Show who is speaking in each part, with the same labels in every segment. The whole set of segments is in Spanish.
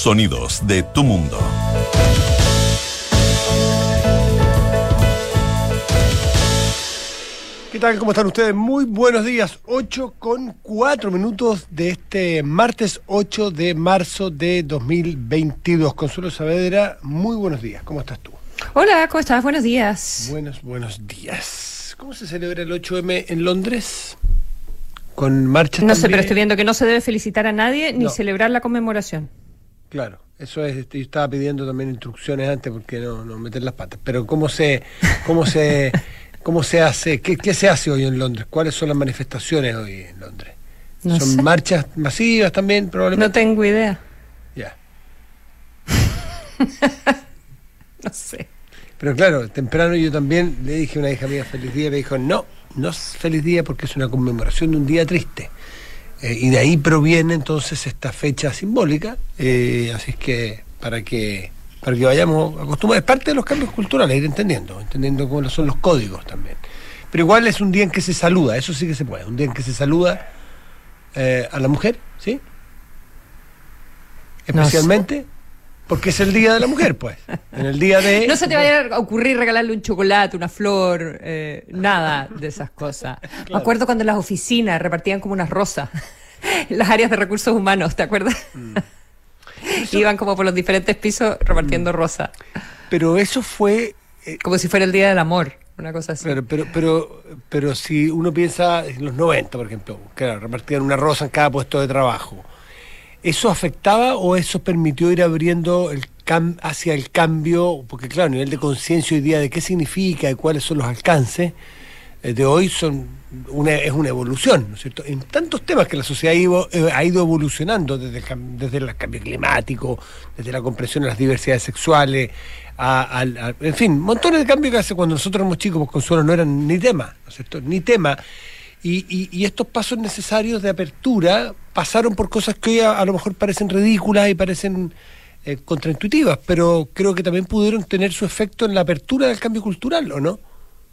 Speaker 1: Sonidos de tu mundo.
Speaker 2: ¿Qué tal? ¿Cómo están ustedes? Muy buenos días. 8:04 de este martes 8 de marzo de 2022. Consuelo Saavedra, muy buenos días. ¿Cómo estás tú?
Speaker 3: Hola, ¿cómo estás? Buenos días.
Speaker 2: Buenos días. ¿Cómo se celebra el 8M en Londres? ¿Con marchas
Speaker 3: No
Speaker 2: también?
Speaker 3: sé, pero estoy viendo que no se debe felicitar a nadie ni
Speaker 2: No.
Speaker 3: celebrar la conmemoración.
Speaker 2: Claro, eso es. Yo estaba pidiendo también instrucciones antes porque no meter las patas. Pero ¿cómo se hace? ¿Qué se hace hoy en Londres? ¿Cuáles son las manifestaciones hoy en Londres?
Speaker 3: No
Speaker 2: ¿Son
Speaker 3: sé.
Speaker 2: marchas masivas también, probablemente?
Speaker 3: No tengo idea.
Speaker 2: Ya.
Speaker 3: No sé.
Speaker 2: Pero claro, temprano yo también le dije a una hija mía feliz día, me dijo, no es feliz día porque es una conmemoración de un día triste. Y de ahí proviene entonces esta fecha simbólica, así es que para que vayamos acostumbrados, es parte de los cambios culturales, ir entendiendo cuáles son los códigos también. Pero igual es un día en que se saluda, eso sí que se puede, un día en que se saluda a la mujer, ¿sí? Especialmente porque es el día de la mujer, pues. En el día de...
Speaker 3: No se te vaya a ocurrir regalarle un chocolate, una flor, nada de esas cosas.
Speaker 2: Claro.
Speaker 3: Me acuerdo cuando en las oficinas repartían como unas rosas, las áreas de recursos humanos, ¿te acuerdas? Iban como por los diferentes pisos repartiendo rosas.
Speaker 2: Pero eso fue...
Speaker 3: Como si fuera el día del amor, una cosa así.
Speaker 2: Pero si uno piensa en los 90, por ejemplo, claro, repartían una rosa en cada puesto de trabajo. ¿Eso afectaba o eso permitió ir abriendo hacia el cambio? Porque claro, a nivel de conciencia hoy día de qué significa y cuáles son los alcances de hoy es una evolución, ¿no es cierto? En tantos temas que la sociedad ha ido evolucionando desde el cambio climático, desde la comprensión de las diversidades sexuales, en fin, montones de cambios que hace cuando nosotros éramos chicos, pues Consuelo, no eran ni tema, ¿no es cierto? Ni tema. Y estos pasos necesarios de apertura pasaron por cosas que hoy a lo mejor parecen ridículas y parecen contraintuitivas, pero creo que también pudieron tener su efecto en la apertura del cambio cultural, ¿o no?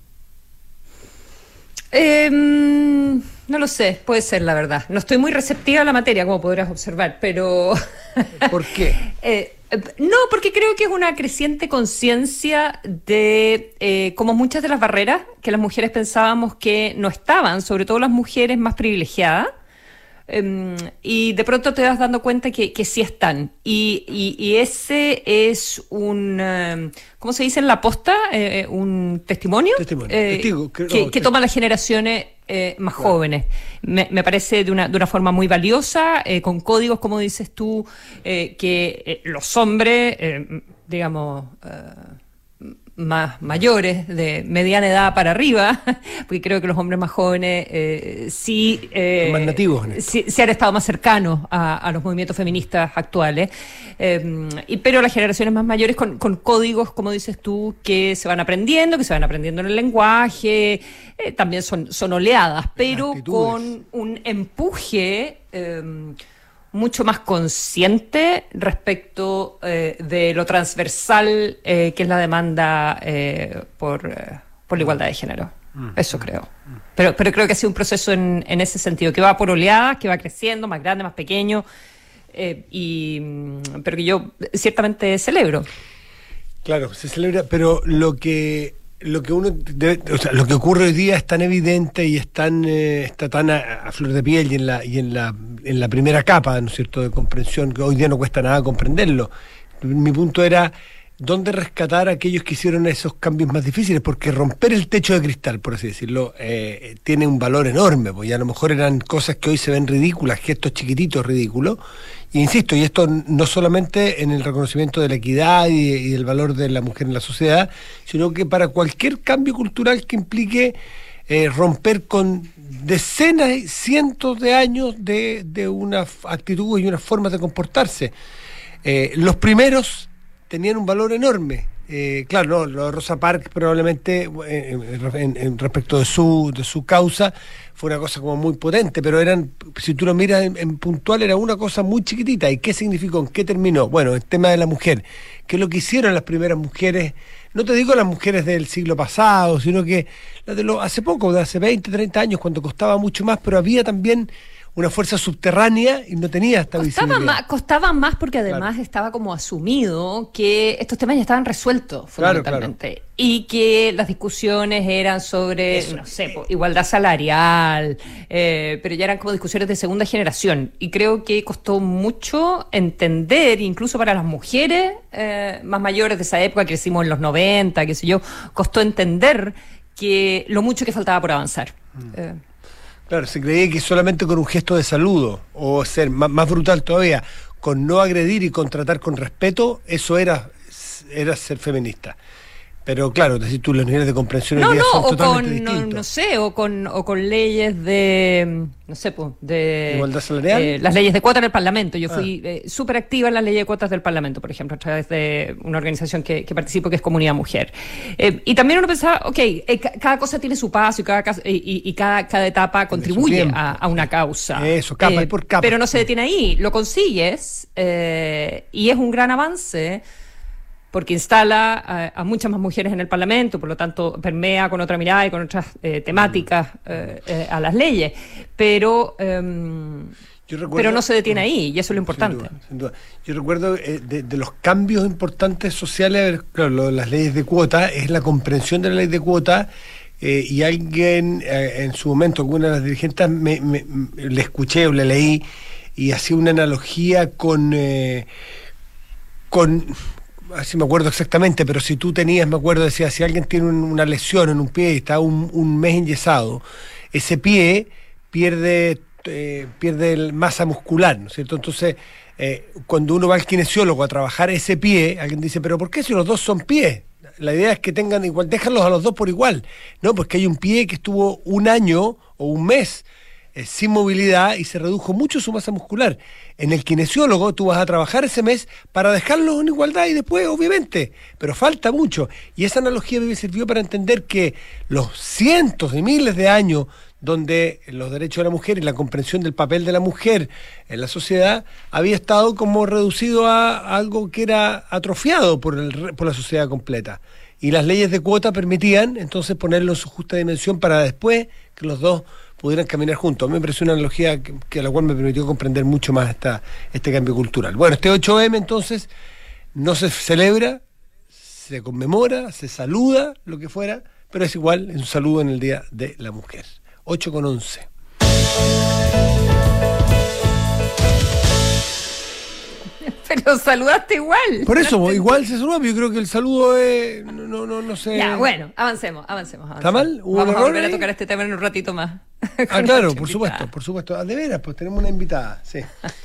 Speaker 3: No lo sé, puede ser la verdad. No estoy muy receptiva a la materia, como podrás observar, pero...
Speaker 2: ¿Por qué?
Speaker 3: No, porque creo que es una creciente conciencia de como muchas de las barreras que las mujeres pensábamos que no estaban, sobre todo las mujeres más privilegiadas, y de pronto te vas dando cuenta que sí están. Y ese es un, ¿cómo se dice en la posta? Un testimonio,
Speaker 2: Testigo,
Speaker 3: que toman las generaciones más jóvenes. Me parece de una forma muy valiosa, con códigos, como dices tú, que los hombres, digamos, más mayores, de mediana edad para arriba, porque creo que los hombres más jóvenes sí,
Speaker 2: más nativos, ¿no?
Speaker 3: sí han estado más cercanos a los movimientos feministas actuales, pero las generaciones más mayores con códigos, como dices tú, que se van aprendiendo en el lenguaje, también son oleadas, pero con un empuje mucho más consciente respecto de lo transversal que es la demanda por la igualdad de género. Eso creo. Pero creo que ha sido un proceso en ese sentido, que va por oleadas, que va creciendo, más grande, más pequeño, pero que yo ciertamente celebro.
Speaker 2: Claro, se celebra, pero lo que uno debe, o sea, lo que ocurre hoy día es tan evidente y está tan a flor de piel y en la primera capa, ¿no es cierto?, de comprensión, que hoy día no cuesta nada comprenderlo. Mi punto era dónde rescatar a aquellos que hicieron esos cambios más difíciles, porque romper el techo de cristal, por así decirlo, tiene un valor enorme, porque a lo mejor eran cosas que hoy se ven ridículas, gestos chiquititos ridículos. E insisto, y esto no solamente en el reconocimiento de la equidad y del valor de la mujer en la sociedad, sino que para cualquier cambio cultural que implique romper con decenas y cientos de años de una actitud y unas formas de comportarse. Los primeros tenían un valor enorme. Claro, no, lo de Rosa Parks probablemente en respecto de su causa fue una cosa como muy potente, pero si tú lo miras en puntual, era una cosa muy chiquitita. ¿Y qué significó? ¿En qué terminó? Bueno, el tema de la mujer, que es lo que hicieron las primeras mujeres, no te digo las mujeres del siglo pasado, sino que las de hace poco, de hace 20, 30 años, cuando costaba mucho más, pero había también una fuerza subterránea y no tenía esta visibilidad.
Speaker 3: Costaba más porque además estaba como asumido que estos temas ya estaban resueltos fundamentalmente. Claro. Y que las discusiones eran sobre, no sé, igualdad salarial, pero ya eran como discusiones de segunda generación. Y creo que costó mucho entender, incluso para las mujeres más mayores de esa época, que crecimos en los 90, qué sé yo, costó entender que lo mucho que faltaba por avanzar.
Speaker 2: Claro, se creía que solamente con un gesto de saludo, o ser más brutal todavía, con no agredir y con tratar con respeto, eso era ser feminista. Pero claro, decir tú, los niveles de comprensión hoy día son totalmente distintos.
Speaker 3: No sé, o con leyes de, no sé, pues, de...
Speaker 2: ¿Igualdad salarial?
Speaker 3: Las leyes de cuotas en el Parlamento. Yo fui súper activa en las leyes de cuotas del Parlamento, por ejemplo, a través de una organización que participo, que es Comunidad Mujer. Y también uno pensaba, cada cosa tiene su paso y cada etapa contribuye a una causa.
Speaker 2: Eso, capa por capa.
Speaker 3: Pero no se detiene ahí, lo consigues y es un gran avance, porque instala a muchas más mujeres en el Parlamento, por lo tanto permea con otra mirada y con otras temáticas a las leyes, pero no se detiene ahí, y eso es lo importante.
Speaker 2: Sin duda. Yo recuerdo de los cambios importantes sociales, claro, las leyes de cuota, es la comprensión de la ley de cuota, y alguien en su momento, alguna de las dirigentes, le escuché o le leí, y hacía una analogía con así me acuerdo exactamente, pero si tú tenías, me acuerdo, decía, si alguien tiene una lesión en un pie y está un mes enyesado, ese pie pierde masa muscular, ¿no es cierto? Entonces, cuando uno va al kinesiólogo a trabajar ese pie, alguien dice, ¿pero por qué si los dos son pies? La idea es que tengan igual, déjalos a los dos por igual. No, pues que hay un pie que estuvo un año o un mes sin movilidad y se redujo mucho su masa muscular. En el kinesiólogo tú vas a trabajar ese mes para dejarlos en igualdad y después, obviamente, pero falta mucho. Y esa analogía me sirvió para entender que los cientos de miles de años donde los derechos de la mujer y la comprensión del papel de la mujer en la sociedad había estado como reducido a algo que era atrofiado por la sociedad completa. Y las leyes de cuota permitían entonces ponerlo en su justa dimensión para después que los dos pudieran caminar juntos. A mí me pareció una analogía que a la cual me permitió comprender mucho más este cambio cultural. Bueno, este 8M entonces no se celebra, se conmemora, se saluda, lo que fuera, pero es igual, es un saludo en el Día de la Mujer. 8:11.
Speaker 3: Pero saludaste igual.
Speaker 2: Por eso, igual se saluda, pero yo creo que el saludo es... No sé...
Speaker 3: Ya, bueno, avancemos.
Speaker 2: ¿Está mal?
Speaker 3: Vamos a volver a tocar este tema en un ratito más.
Speaker 2: Claro, por supuesto. De veras, pues tenemos una invitada, sí.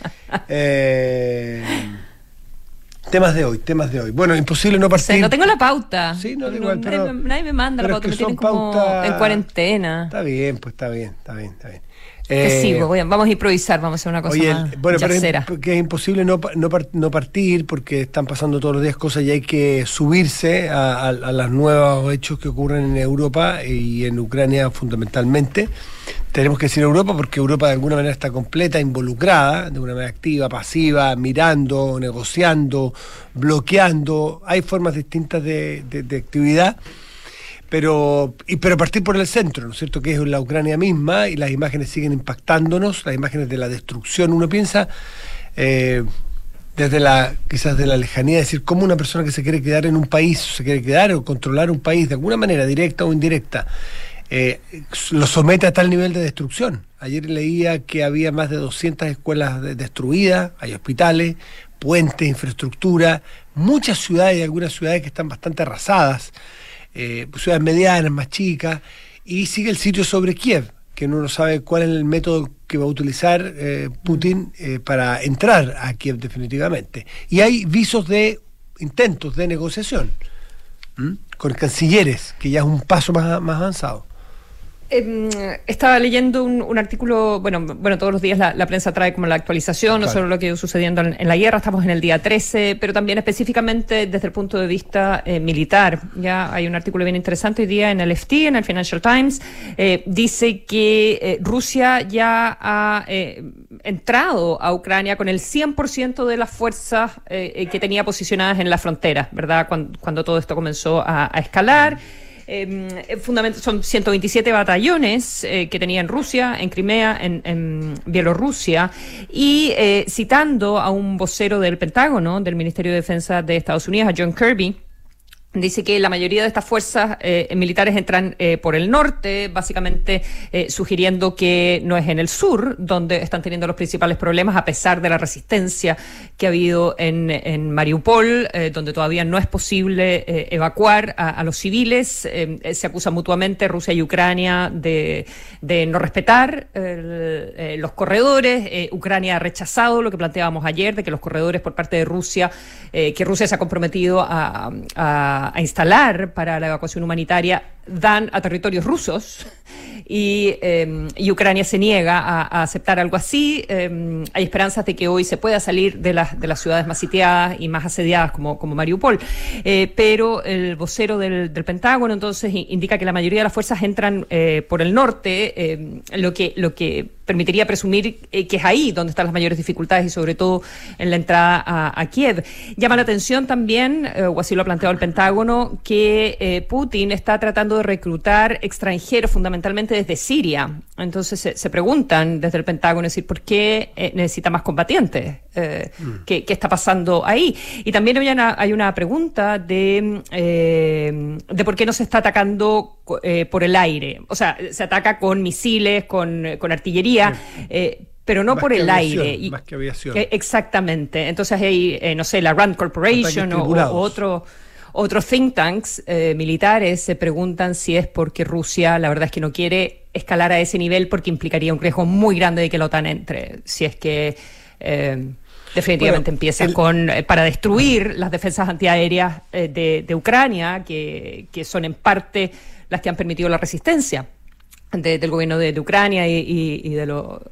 Speaker 2: Temas de hoy. Bueno, imposible no partir.
Speaker 3: Sí, no tengo la pauta.
Speaker 2: Sí, no, igual, pero...
Speaker 3: Nadie me manda la pauta, me tienen como en cuarentena.
Speaker 2: Está bien, pues está bien.
Speaker 3: Te sigo, vamos a improvisar, vamos a hacer una cosa más
Speaker 2: bueno,
Speaker 3: yacera.
Speaker 2: Pero es imposible no partir porque están pasando todos los días cosas y hay que subirse a los nuevos hechos que ocurren en Europa y en Ucrania fundamentalmente. Tenemos que decir Europa porque Europa de alguna manera está completa, involucrada, de una manera activa, pasiva, mirando, negociando, bloqueando. Hay formas distintas de actividad. Pero partir por el centro, ¿no es cierto?, que es la Ucrania misma, y las imágenes siguen impactándonos, las imágenes de la destrucción. Uno piensa quizás de la lejanía, decir cómo una persona que se quiere quedar en un país, se quiere quedar o controlar un país de alguna manera, directa o indirecta, lo somete a tal nivel de destrucción. Ayer leía que había más de 200 escuelas destruidas, hay hospitales, puentes, infraestructura, muchas ciudades y algunas ciudades que están bastante arrasadas, ciudades medianas, más chicas, y sigue el sitio sobre Kiev, que uno no sabe cuál es el método que va a utilizar Putin para entrar a Kiev definitivamente. Y hay visos de intentos de negociación con cancilleres, que ya es un paso más avanzado.
Speaker 3: Estaba leyendo un artículo, bueno, todos los días la prensa trae como la actualización, no solo lo que ha ido sucediendo en la guerra, estamos en el día 13, pero también específicamente desde el punto de vista militar. Ya hay un artículo bien interesante hoy día en el FT, en el Financial Times, dice que Rusia ya ha entrado a Ucrania con el 100% de las fuerzas que tenía posicionadas en la frontera, ¿verdad? Cuando todo esto comenzó a escalar. Son 127 batallones que tenía en Rusia, en Crimea, en Bielorrusia, y citando a un vocero del Pentágono, del Ministerio de Defensa de Estados Unidos, a John Kirby, dice que la mayoría de estas fuerzas militares entran por el norte, básicamente sugiriendo que no es en el sur donde están teniendo los principales problemas, a pesar de la resistencia que ha habido en Mariupol, donde todavía no es posible evacuar a los civiles. Se acusan mutuamente Rusia y Ucrania de no respetar los corredores. Ucrania ha rechazado lo que planteábamos ayer, de que los corredores por parte de Rusia, que Rusia se ha comprometido a instalar para la evacuación humanitaria, dan a territorios rusos, y Ucrania se niega a aceptar algo así. Hay esperanzas de que hoy se pueda salir de las ciudades más sitiadas y más asediadas como Mariupol, pero el vocero del Pentágono entonces indica que la mayoría de las fuerzas entran por el norte, lo que permitiría presumir que es ahí donde están las mayores dificultades, y sobre todo en la entrada a Kiev. Llama la atención también, o así lo ha planteado el Pentágono, que Putin está tratando de reclutar extranjeros fundamentalmente desde Siria. Entonces se preguntan desde el Pentágono, es decir, ¿por qué necesita más combatientes? ¿Qué está pasando ahí? Y también hay una pregunta de por qué no se está atacando por el aire. O sea, se ataca con misiles, con artillería, pero no por el aire.
Speaker 2: Más que aviación.
Speaker 3: Exactamente. Entonces hay, no sé, la Rand Corporation o otros think tanks militares se preguntan si es porque Rusia, la verdad es que no quiere escalar a ese nivel, porque implicaría un riesgo muy grande de que la OTAN entre, si es que definitivamente empieza para destruir las defensas antiaéreas de Ucrania, que son en parte las que han permitido la resistencia del gobierno de Ucrania y de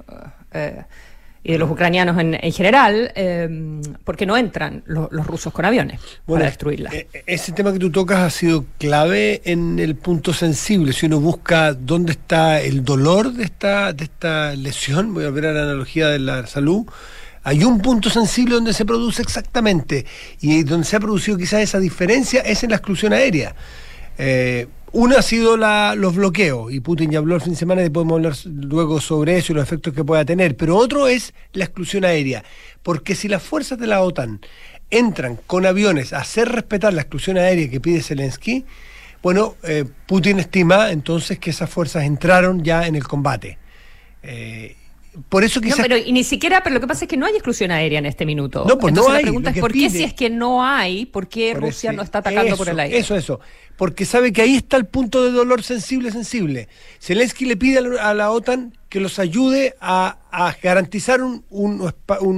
Speaker 3: los ucranianos en general, porque no entran los rusos con aviones para destruirlas.
Speaker 2: Ese tema que tú tocas ha sido clave en el punto sensible. Si uno busca dónde está el dolor de esta lesión, voy a ver a la analogía de la salud, hay un punto sensible donde se produce exactamente, y donde se ha producido quizás esa diferencia es en la exclusión aérea. Una ha sido los bloqueos, y Putin ya habló el fin de semana, y podemos hablar luego sobre eso y los efectos que pueda tener, pero otro es la exclusión aérea, porque si las fuerzas de la OTAN entran con aviones a hacer respetar la exclusión aérea que pide Zelensky, bueno, Putin estima entonces que esas fuerzas entraron ya en el combate. Por eso quizás...
Speaker 3: No, pero lo que pasa es que no hay exclusión aérea en este minuto.
Speaker 2: No, pues entonces no hay.
Speaker 3: La pregunta es, ¿por qué si es que no hay? ¿Por qué Rusia no está atacando por el aire?
Speaker 2: Eso. Porque sabe que ahí está el punto de dolor sensible. Zelensky le pide a la OTAN que los ayude a garantizar un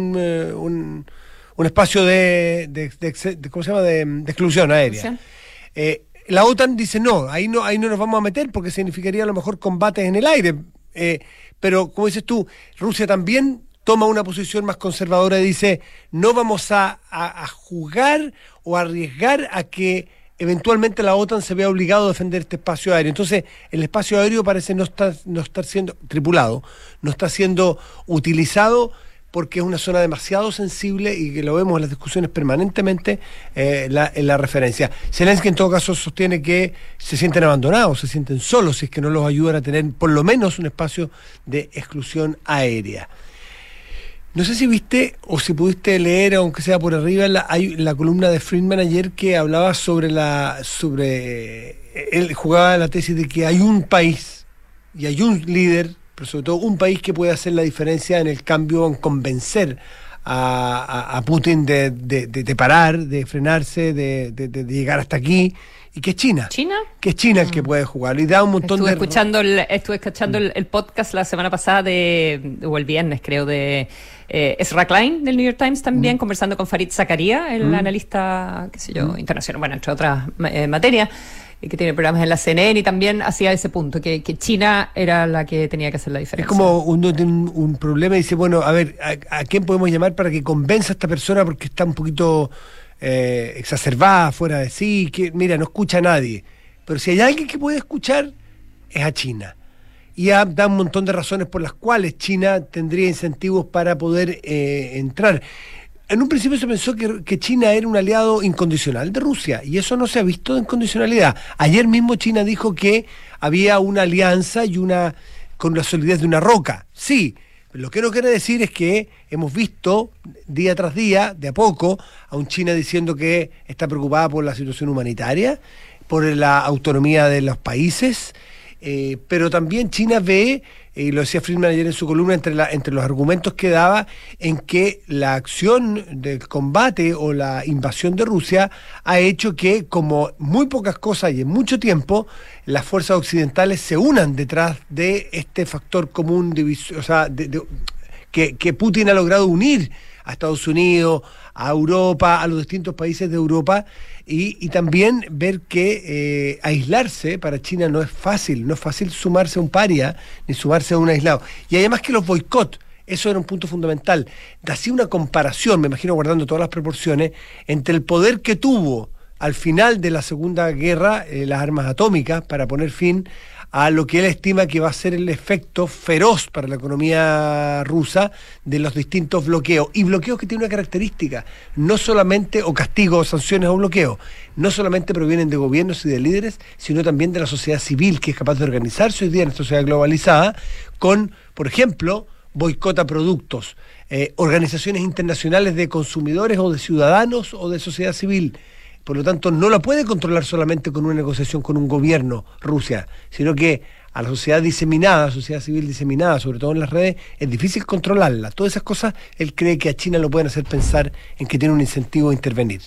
Speaker 2: espacio de ¿cómo se llama? De exclusión aérea. La OTAN dice no nos vamos a meter, porque significaría a lo mejor combates en el aire. Pero, como dices tú, Rusia también toma una posición más conservadora y dice, no vamos a jugar o arriesgar a que eventualmente la OTAN se vea obligado a defender este espacio aéreo. Entonces, el espacio aéreo parece no estar siendo tripulado, no está siendo utilizado, porque es una zona demasiado sensible, y que lo vemos en las discusiones permanentemente en la referencia. Zelensky en todo caso sostiene que se sienten abandonados, se sienten solos si es que no los ayudan a tener por lo menos un espacio de exclusión aérea. No sé si viste o si pudiste leer, aunque sea por arriba, hay la columna de Friedman ayer, que hablaba él jugaba la tesis de que hay un país y hay un líder, pero sobre todo un país, que puede hacer la diferencia en el cambio, en convencer a Putin de parar, de frenarse, de llegar hasta aquí, y que es China.
Speaker 3: ¿China?
Speaker 2: Que es China el que puede jugar. Y da un montón
Speaker 3: Estuve escuchando el podcast la semana pasada o el viernes, creo, de Ezra Klein del New York Times también, conversando con Farid Zakaria, el analista, qué sé yo, internacional, bueno, entre otras materias, que tiene programas en la CNN, y también hacía ese punto, que China era la que tenía que hacer la diferencia.
Speaker 2: Es como uno tiene un problema y dice, bueno, a ver, ¿a quién podemos llamar para que convenza a esta persona, porque está un poquito exacerbada, fuera de sí, que mira, no escucha a nadie? Pero si hay alguien que puede escuchar, es a China. Y da un montón de razones por las cuales China tendría incentivos para poder entrar. En un principio se pensó que China era un aliado incondicional de Rusia, y eso no se ha visto de incondicionalidad. Ayer mismo China dijo que había una alianza con la solidez de una roca. Sí, lo que no quiere decir es que hemos visto día tras día, de a poco, a un China diciendo que está preocupada por la situación humanitaria, por la autonomía de los países, pero también China ve, y lo decía Friedman ayer en su columna, entre los argumentos que daba, en que la acción del combate o la invasión de Rusia ha hecho que, como muy pocas cosas y en mucho tiempo, las fuerzas occidentales se unan detrás de este factor común, o sea, que Putin ha logrado unir a Estados Unidos, a Europa, a los distintos países de Europa, y también ver que aislarse para China no es fácil sumarse a un paria, ni sumarse a un aislado. Y además que los boicots, eso era un punto fundamental. Hacía una comparación, me imagino guardando todas las proporciones, entre el poder que tuvo al final de la Segunda Guerra las armas atómicas para poner fin a lo que él estima que va a ser el efecto feroz para la economía rusa de los distintos bloqueos. Y bloqueos que tienen una característica, no solamente, o castigos, sanciones o bloqueos, no solamente provienen de gobiernos y de líderes, sino también de la sociedad civil, que es capaz de organizarse hoy día en esta sociedad globalizada, con, por ejemplo, boicot a productos, organizaciones internacionales de consumidores o de ciudadanos o de sociedad civil. Por lo tanto, no la puede controlar solamente con una negociación con un gobierno, Rusia, sino que a la sociedad diseminada, sociedad civil diseminada, sobre todo en las redes, es difícil controlarla. Todas esas cosas, él cree que a China lo pueden hacer pensar en que tiene un incentivo a intervenir.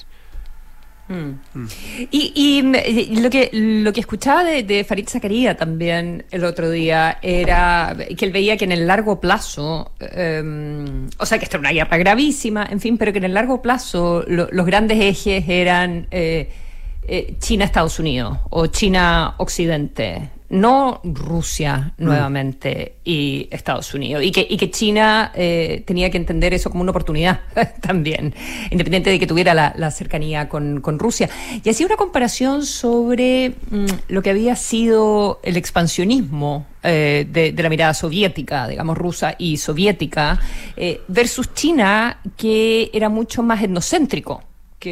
Speaker 3: Y lo que escuchaba de Fareed Zakaria también el otro día era que él veía que en el largo plazo, o sea que esto era una guerra gravísima, en fin, pero que en el largo plazo los grandes ejes eran China-Estados Unidos o China-Occidente, no Rusia nuevamente y Estados Unidos, y que China tenía que entender eso como una oportunidad también, independiente de que tuviera la cercanía con Rusia. Y hacía una comparación sobre lo que había sido el expansionismo de la mirada soviética, digamos rusa y soviética, versus China, que era mucho más etnocéntrico.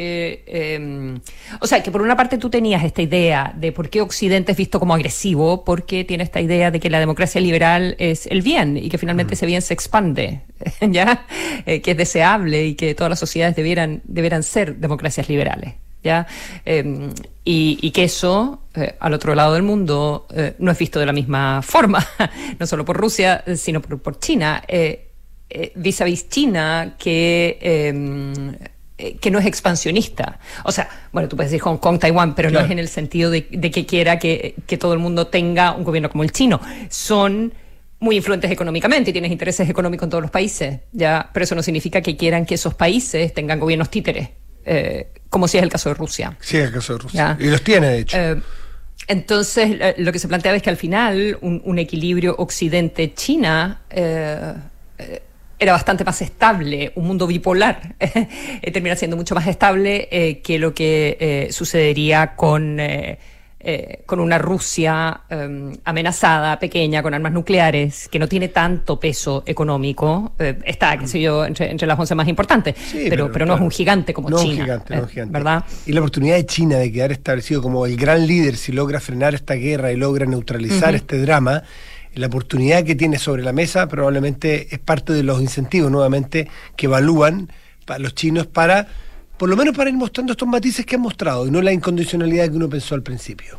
Speaker 3: O sea, que por una parte tú tenías esta idea de por qué Occidente es visto como agresivo, porque tiene esta idea de que la democracia liberal es el bien y que finalmente ese bien se expande, ¿ya? Que es deseable y que todas las sociedades debieran ser democracias liberales, ¿ya? Y que eso, al otro lado del mundo, no es visto de la misma forma, no solo por Rusia, sino por China. Vis a vis China, que no es expansionista. O sea, bueno, tú puedes decir Hong Kong, Taiwán, pero claro, no es en el sentido de que quiera que todo el mundo tenga un gobierno como el chino. Son muy influentes económicamente y tienes intereses económicos en todos los países, ¿ya? Pero eso no significa que quieran que esos países tengan gobiernos títeres, como si es el caso de Rusia.
Speaker 2: Sí, es el caso de Rusia. ¿Ya? Y los tiene, de hecho.
Speaker 3: Entonces, lo que se planteaba es que al final un equilibrio Occidente-China era bastante más estable, un mundo bipolar termina siendo mucho más estable que lo que sucedería con una Rusia amenazada, pequeña, con armas nucleares, que no tiene tanto peso económico. Está, qué sé yo, entre las 11 más importantes, sí, pero no claro, es un gigante como China. No es un gigante. ¿Verdad?
Speaker 2: Y la oportunidad de China de quedar establecido como el gran líder si logra frenar esta guerra y logra neutralizar este drama, la oportunidad que tiene sobre la mesa probablemente es parte de los incentivos nuevamente que evalúan para los chinos para, por lo menos para ir mostrando estos matices que han mostrado y no la incondicionalidad que uno pensó al principio.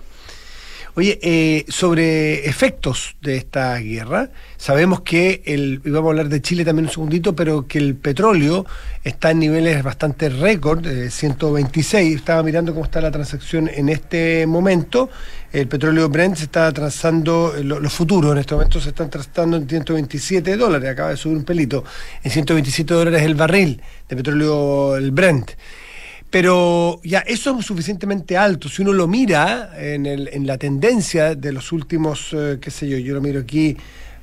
Speaker 2: Oye, sobre efectos de esta guerra, sabemos que y vamos a hablar de Chile también un segundito, pero que el petróleo está en niveles bastante récord, 126, estaba mirando cómo está la transacción en este momento. El petróleo Brent se está transando, los futuros en este momento se están transando en $127, acaba de subir un pelito, en $127 el barril de petróleo, el Brent. Pero ya eso es suficientemente alto. Si uno lo mira en la tendencia de los últimos, qué sé yo lo miro aquí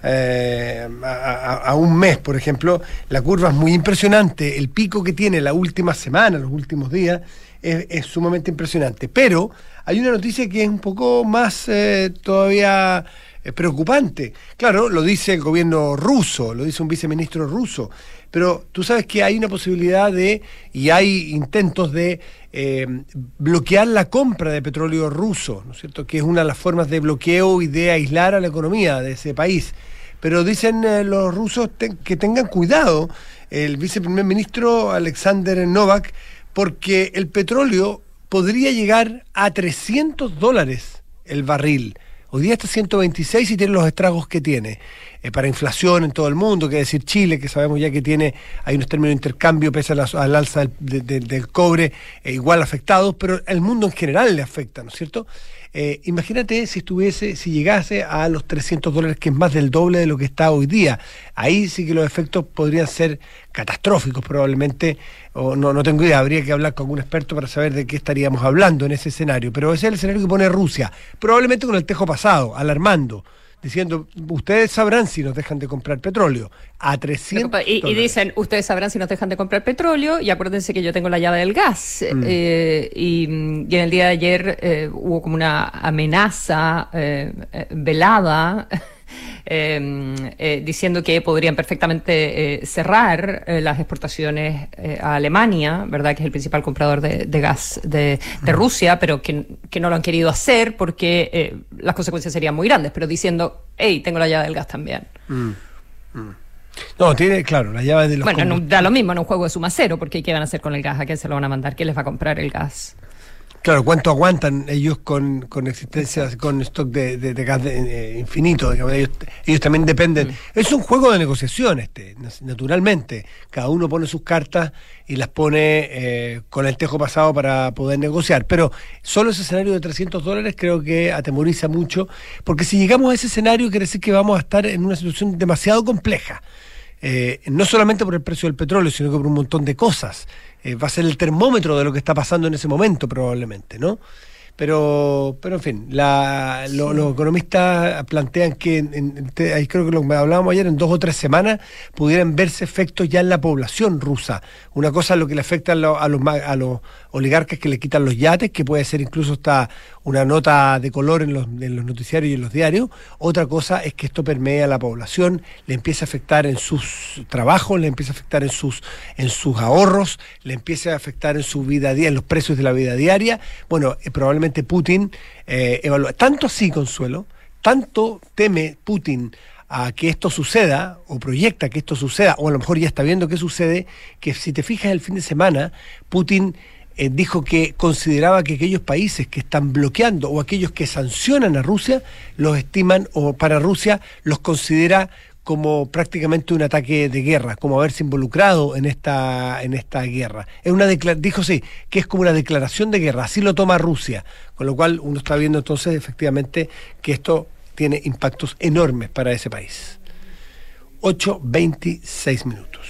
Speaker 2: a un mes, por ejemplo, la curva es muy impresionante. El pico que tiene la última semana, los últimos días, es sumamente impresionante. Pero hay una noticia que es un poco más todavía Es preocupante. Claro, lo dice el gobierno ruso, lo dice un viceministro ruso, pero tú sabes que hay una posibilidad y hay intentos de bloquear la compra de petróleo ruso, ¿no es cierto?, que es una de las formas de bloqueo y de aislar a la economía de ese país. Pero dicen los rusos que tengan cuidado, el viceprimer ministro Alexander Novak, porque el petróleo podría llegar a $300 el barril. Hoy día está 126 y tiene los estragos que tiene. Para inflación en todo el mundo, que decir Chile, que sabemos ya que hay unos términos de intercambio pese al alza del cobre, igual afectados, pero el mundo en general le afecta, ¿no es cierto? Imagínate si llegase a los $300, que es más del doble de lo que está hoy día. Ahí sí que los efectos podrían ser catastróficos probablemente, o no tengo idea, habría que hablar con algún experto para saber de qué estaríamos hablando en ese escenario, pero ese es el escenario que pone Rusia, probablemente con el tejo pasado, alarmando, diciendo, ustedes sabrán si nos dejan de comprar petróleo a $300.
Speaker 3: Y dicen, ustedes sabrán si nos dejan de comprar petróleo, y acuérdense que yo tengo la llave del gas. Y en el día de ayer hubo como una amenaza velada diciendo que podrían perfectamente cerrar las exportaciones a Alemania, ¿verdad?, que es el principal comprador de gas de Rusia, pero que no lo han querido hacer porque las consecuencias serían muy grandes, pero diciendo, hey, tengo la llave del gas también.
Speaker 2: No, tiene, claro, la llave de los
Speaker 3: da lo mismo en un juego de suma cero, porque ¿qué van a hacer con el gas? ¿A quién se lo van a mandar? ¿Quién les va a comprar el gas?
Speaker 2: Claro, ¿cuánto aguantan ellos con existencias, con stock de gas infinito? Digamos, ellos también dependen. Es un juego de negociación, naturalmente. Cada uno pone sus cartas y las pone con el tejo pasado para poder negociar. Pero solo ese escenario de $300 creo que atemoriza mucho, porque si llegamos a ese escenario quiere decir que vamos a estar en una situación demasiado compleja. No solamente por el precio del petróleo, sino que por un montón de cosas. Va a ser el termómetro de lo que está pasando en ese momento probablemente, ¿no? Pero en fin, los economistas plantean que, ahí creo que lo hablábamos ayer, en 2 o 3 semanas pudieran verse efectos ya en la población rusa. Una cosa es lo que le afecta a los oligarcas que le quitan los yates, que puede ser incluso hasta una nota de color en los noticiarios y en los diarios. Otra cosa es que esto permea a la población, le empieza a afectar en sus trabajos, le empieza a afectar en sus ahorros, le empieza a afectar en su vida diaria, en los precios de la vida diaria. Bueno, probablemente Putin evalúa, tanto así, Consuelo, tanto teme Putin a que esto suceda, o proyecta que esto suceda, o a lo mejor ya está viendo que sucede, que si te fijas el fin de semana, Putin dijo que consideraba que aquellos países que están bloqueando o aquellos que sancionan a Rusia, los estiman, o para Rusia los considera como prácticamente un ataque de guerra, como haberse involucrado en esta guerra. Dijo sí, que es como una declaración de guerra, así lo toma Rusia, con lo cual uno está viendo entonces efectivamente que esto tiene impactos enormes para ese país. 8:26 minutos.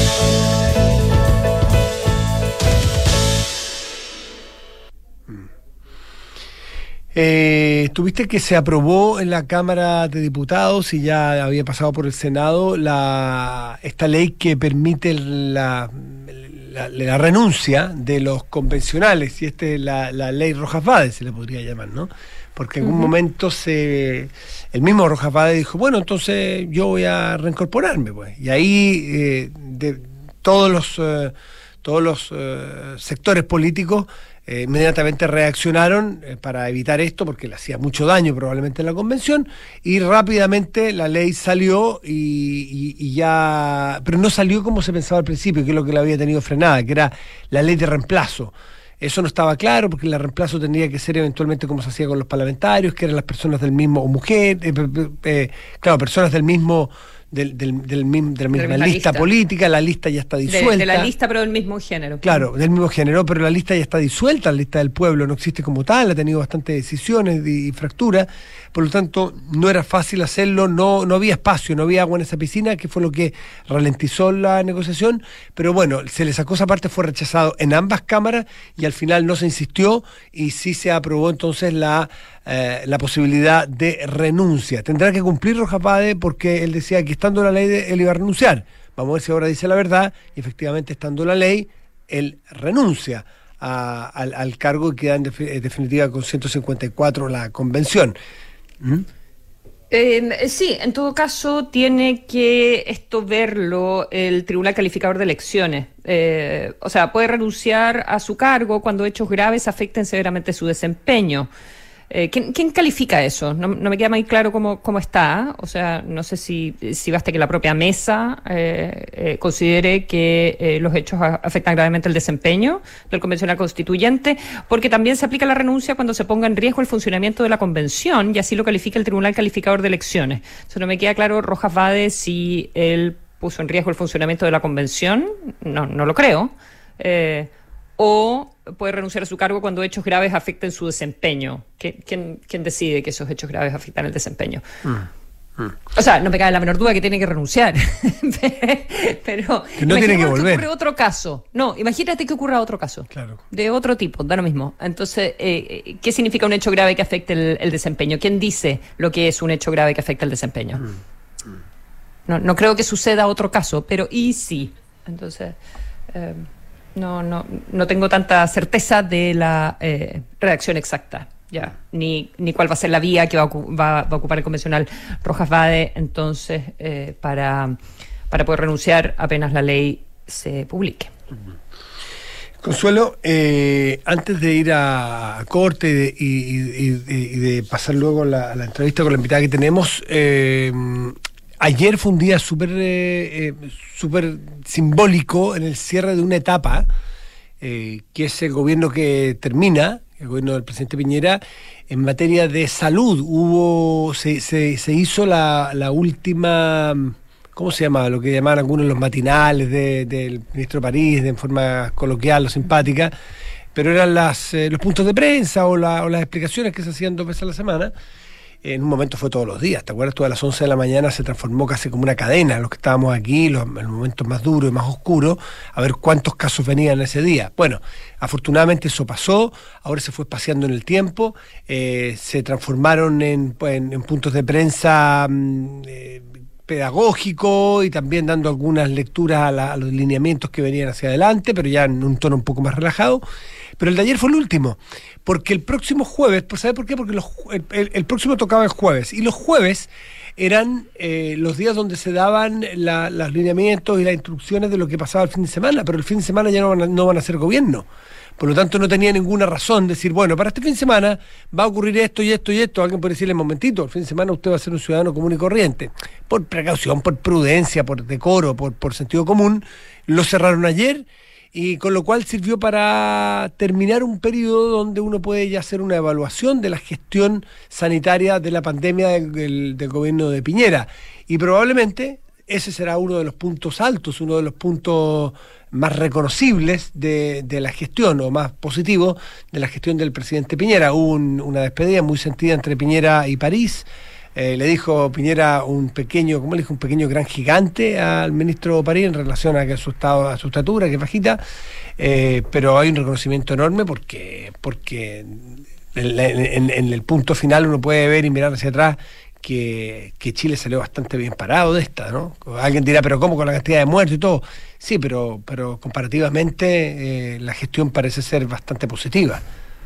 Speaker 2: Tuviste que se aprobó en la Cámara de Diputados y ya había pasado por el Senado esta ley que permite la renuncia de los convencionales, y es la ley Rojas Vade, se le podría llamar, ¿no? Porque en algún momento el mismo Rojas Vade dijo, bueno, entonces yo voy a reincorporarme, pues. Y ahí todos los sectores políticos inmediatamente reaccionaron para evitar esto, porque le hacía mucho daño probablemente en la convención, y rápidamente la ley salió y ya, pero no salió como se pensaba al principio, que es lo que la había tenido frenada, que era la ley de reemplazo. Eso no estaba claro, porque el reemplazo tendría que ser eventualmente como se hacía con los parlamentarios, que eran las personas del mismo, o mujeres, personas del mismo de la misma lista política. La lista ya está disuelta.
Speaker 3: De la lista, pero del mismo género.
Speaker 2: Claro, del mismo género, pero la lista ya está disuelta, la lista del pueblo no existe como tal, ha tenido bastantes decisiones y fracturas, por lo tanto no era fácil hacerlo, no había espacio, no había agua en esa piscina, que fue lo que ralentizó la negociación, pero bueno, se le sacó esa parte, fue rechazado en ambas cámaras y al final no se insistió y sí se aprobó entonces la posibilidad de renuncia. Tendrá que cumplir Rojas Vade, porque él decía que estando la ley él iba a renunciar. Vamos a ver si ahora dice la verdad, y efectivamente estando la ley, él renuncia al cargo y queda en definitiva con 154 la convención.
Speaker 3: Sí, en todo caso tiene que esto verlo el Tribunal Calificador de Elecciones. O sea, puede renunciar a su cargo cuando hechos graves afecten severamente su desempeño. ¿Quién califica eso? No me queda muy claro cómo está. O sea, no sé si basta que la propia mesa considere que los hechos afectan gravemente el desempeño del convencional constituyente, porque también se aplica la renuncia cuando se ponga en riesgo el funcionamiento de la convención, y así lo califica el Tribunal Calificador de Elecciones. Eso no me queda claro, Rojas Vade, si él puso en riesgo el funcionamiento de la convención. No lo creo. O puede renunciar a su cargo cuando hechos graves afecten su desempeño. ¿Quién decide que esos hechos graves afectan el desempeño? O sea, no me cabe la menor duda que tiene que renunciar. Pero
Speaker 2: que no tiene que volver.
Speaker 3: Ocurre otro caso. No, imagínate que ocurra otro caso.
Speaker 2: Claro.
Speaker 3: De otro tipo, da lo mismo. Entonces, ¿qué significa un hecho grave que afecte el desempeño? ¿Quién dice lo que es un hecho grave que afecta el desempeño? No creo que suceda otro caso, pero ¿y sí? Entonces... No tengo tanta certeza de la redacción exacta, ya, ni cuál va a ser la vía que va a ocupar el convencional Rojas Vade, entonces, para poder renunciar apenas la ley se publique.
Speaker 2: Consuelo, antes de ir a corte y de pasar luego a la entrevista con la invitada que tenemos, ayer fue un día súper simbólico en el cierre de una etapa, que es el gobierno que termina, el gobierno del presidente Piñera, en materia de salud. Se hizo la última, ¿cómo se llama? Lo que llamaban algunos los matinales del ministro París, de forma coloquial o simpática, pero eran los puntos de prensa o las explicaciones que se hacían 2 veces a la semana. En un momento fue todos los días, ¿te acuerdas? Tú a las 11 de la mañana se transformó casi como una cadena, los que estábamos aquí, en los momentos más duros y más oscuros, a ver cuántos casos venían ese día. Bueno, afortunadamente eso pasó, ahora se fue espaciando en el tiempo, se transformaron en puntos de prensa pedagógico y también dando algunas lecturas a los lineamientos que venían hacia adelante, pero ya en un tono un poco más relajado. Pero el de ayer fue el último, porque el próximo jueves, ¿sabe por qué? Porque el próximo tocaba el jueves, y los jueves eran los días donde se daban los lineamientos y las instrucciones de lo que pasaba el fin de semana, pero el fin de semana ya no van a ser gobierno. Por lo tanto, no tenía ninguna razón decir, bueno, para este fin de semana va a ocurrir esto y esto y esto. Alguien puede decirle, momentito, el fin de semana usted va a ser un ciudadano común y corriente. Por precaución, por prudencia, por decoro, por sentido común, lo cerraron ayer, y con lo cual sirvió para terminar un periodo donde uno puede ya hacer una evaluación de la gestión sanitaria de la pandemia del gobierno de Piñera. Y probablemente ese será uno de los puntos altos, uno de los puntos más reconocibles de la gestión, o más positivos de la gestión del presidente Piñera. Hubo una despedida muy sentida entre Piñera y París. Le dijo Piñera un pequeño gran gigante al ministro París en relación a su estatura, que es bajita, pero hay un reconocimiento enorme porque en el punto final uno puede ver y mirar hacia atrás que Chile salió bastante bien parado de esta, ¿no? Alguien dirá, pero ¿cómo con la cantidad de muertos y todo? Sí, pero comparativamente la gestión parece ser bastante positiva.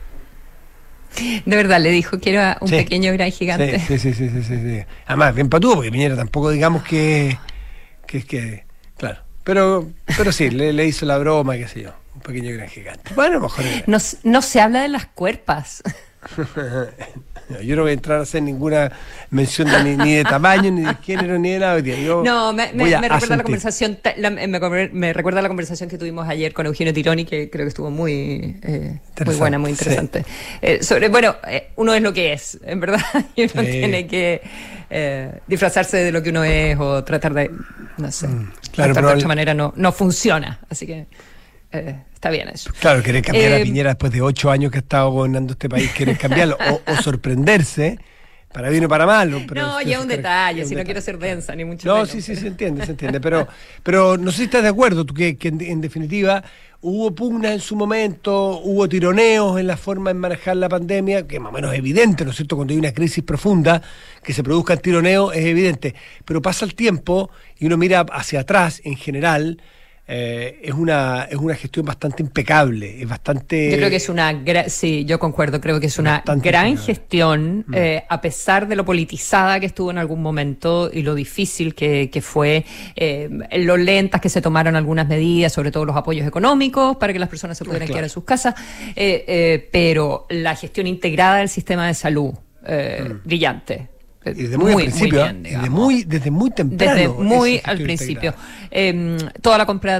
Speaker 3: De verdad, le dijo que era un pequeño gran gigante.
Speaker 2: Sí. Además, bien patudo, porque Piñera tampoco digamos que claro. Pero sí, le hizo la broma, qué sé yo, un pequeño gran gigante. Bueno, mejor.
Speaker 3: No se habla de las cuerpas.
Speaker 2: Yo no voy a entrar a hacer ninguna mención ni de tamaño, ni de género, ni de nada.
Speaker 3: Me recuerda la conversación, me recuerda la conversación que tuvimos ayer con Eugenio Tironi, que creo que estuvo muy buena, muy interesante. Sí. Uno es lo que es, en verdad, y uno tiene que disfrazarse de lo que uno es, o tratar de, no sé,
Speaker 2: claro,
Speaker 3: de otra manera no funciona, así que está bien eso.
Speaker 2: Claro, querer cambiar a Piñera después de 8 años que ha estado gobernando este país, querer cambiarlo o sorprenderse, para bien o para mal.
Speaker 3: No, ya un detalle, si no quiero ser densa, ni mucho
Speaker 2: menos.
Speaker 3: No,
Speaker 2: sí, se entiende, pero no sé si estás de acuerdo, tú que en definitiva hubo pugnas en su momento, hubo tironeos en la forma de manejar la pandemia, que más o menos es evidente, ¿no es cierto? Cuando hay una crisis profunda, que se produzcan tironeos es evidente, pero pasa el tiempo y uno mira hacia atrás en general. es una gestión bastante impecable, es bastante...
Speaker 3: Yo creo que es sí, yo concuerdo, creo que es una gran gestión, a pesar de lo politizada que estuvo en algún momento y lo difícil que fue, lo lentas que se tomaron algunas medidas, sobre todo los apoyos económicos para que las personas se pudieran quedar en sus casas, pero la gestión integrada del sistema de salud, brillante.
Speaker 2: Y desde muy al principio,
Speaker 3: bien,
Speaker 2: desde muy temprano.
Speaker 3: Desde muy al principio. Toda la compra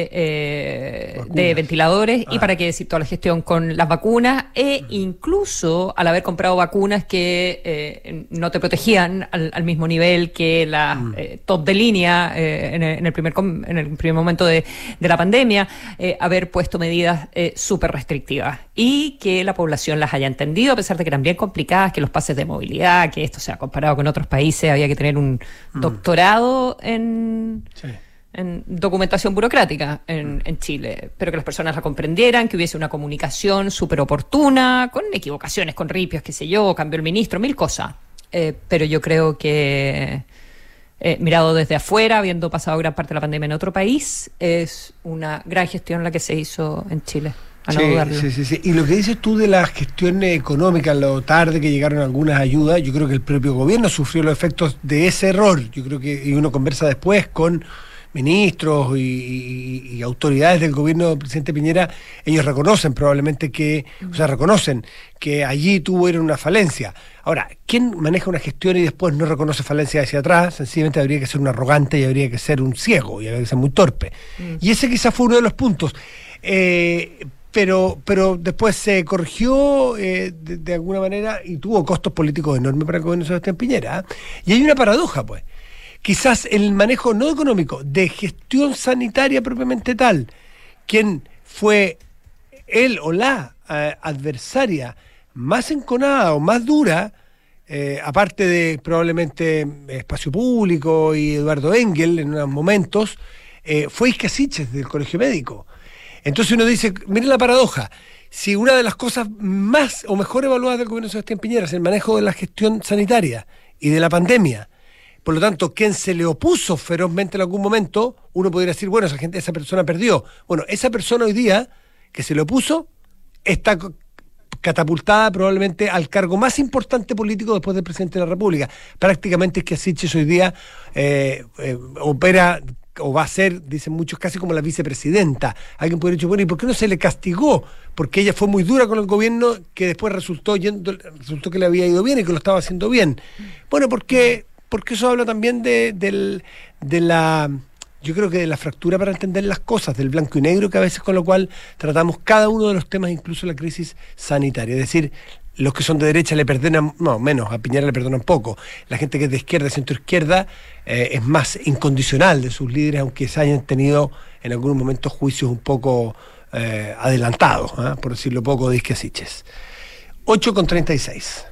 Speaker 3: de ventiladores y para qué decir toda la gestión con las vacunas incluso al haber comprado vacunas que no te protegían al mismo nivel que las top de línea en el primer momento de la pandemia, haber puesto medidas súper restrictivas y que la población las haya entendido a pesar de que eran bien complicadas, que los pases de movilidad, que esto sea comparado con otros países, había que tener un doctorado en documentación burocrática en Chile, pero que las personas la comprendieran, que hubiese una comunicación súper oportuna, con equivocaciones, con ripios, qué sé yo, cambió el ministro, mil cosas. Pero yo creo que, mirado desde afuera, habiendo pasado gran parte de la pandemia en otro país, es una gran gestión la que se hizo en Chile.
Speaker 2: Sí. Y lo que dices tú de la gestión económica, lo tarde que llegaron algunas ayudas, yo creo que el propio gobierno sufrió los efectos de ese error. Yo creo que, y uno conversa después con ministros y autoridades del gobierno del presidente Piñera, ellos reconocen probablemente reconocen que allí tuvo una falencia. Ahora, ¿quién maneja una gestión y después no reconoce falencia hacia atrás? Sencillamente habría que ser un arrogante y habría que ser un ciego y habría que ser muy torpe. Y ese quizás fue uno de los puntos. Pero después se corrigió de alguna manera y tuvo costos políticos enormes para el gobierno de Sebastián Piñera. Y hay una paradoja, pues. Quizás el manejo no económico, de gestión sanitaria propiamente tal, quien fue él o la adversaria más enconada o más dura, aparte de probablemente Espacio Público y Eduardo Engel en unos momentos, fue Isquia Siches del Colegio Médico. Entonces uno dice, miren la paradoja, si una de las cosas más o mejor evaluadas del gobierno de Sebastián Piñera es el manejo de la gestión sanitaria y de la pandemia, por lo tanto, quien se le opuso ferozmente en algún momento, uno podría decir, bueno, esa persona perdió. Bueno, esa persona hoy día que se le opuso está catapultada probablemente al cargo más importante político después del presidente de la República. Prácticamente Isquia Siches hoy día opera o va a ser, dicen muchos, casi como la vicepresidenta. Alguien podría decir, bueno, ¿y por qué no se le castigó? Porque ella fue muy dura con el gobierno, que después resultó que le había ido bien y que lo estaba haciendo bien. Bueno, porque eso habla también de la, yo creo que de la fractura para entender las cosas, del blanco y negro, que a veces con lo cual tratamos cada uno de los temas, incluso la crisis sanitaria. Es decir, los que son de derecha le perdonan, no, menos, a Piñera le perdonan poco. La gente que es de izquierda, centro-izquierda, es más incondicional de sus líderes, aunque se hayan tenido en algunos momentos juicios un poco adelantados, por decirlo poco, de Isquia Siches. 8:36.